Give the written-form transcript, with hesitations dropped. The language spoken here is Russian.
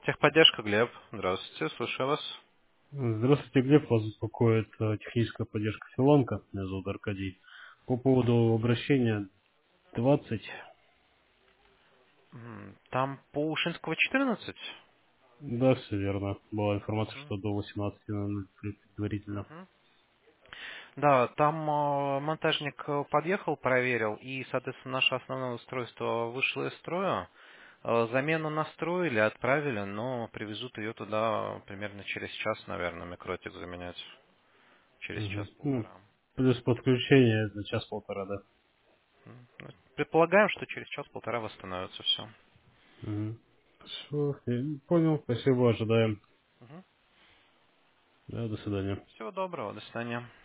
Техподдержка, Глеб. Здравствуйте, слушаю вас. Здравствуйте, Глеб. Вас беспокоит техническая поддержка Филонка. Меня зовут Аркадий. По поводу обращения 20. Там по Ушинского 14? Да, все верно. Была информация, Мгм, что до 18:00 предварительно. мгм. Да, там монтажник подъехал, проверил, и, соответственно, наше основное устройство вышло из строя. Замену настроили, отправили, но привезут ее туда примерно через час, наверное, микротик заменять. Через Мгм. Ну, час-полтора. плюс подключение за час-полтора, да. Ну, предполагаем, что через час-полтора восстановится все. Мгм. Всё, я понял. Спасибо, ожидаем. Да, до свидания. Всего доброго, до свидания.